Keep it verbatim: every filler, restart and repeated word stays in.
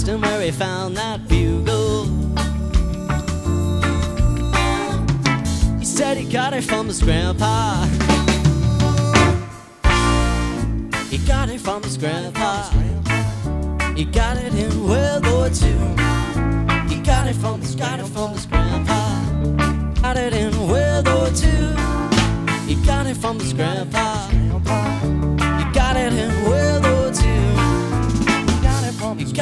asked him where he found that bugle. He said he got it from his grandpa. He got it from his grandpa. He got it in World War Two. He got it from his, got it from his grandpa. Got it in World War Two. He got it from his grandpa.